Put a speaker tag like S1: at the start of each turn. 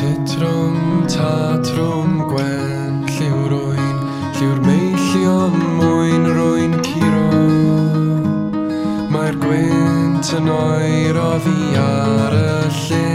S1: Titrwm, tatrwm, gwen, lliw'r meillion mwyn rwy'n curo. Mae'r gwynt yn oer o fi ar y llyn.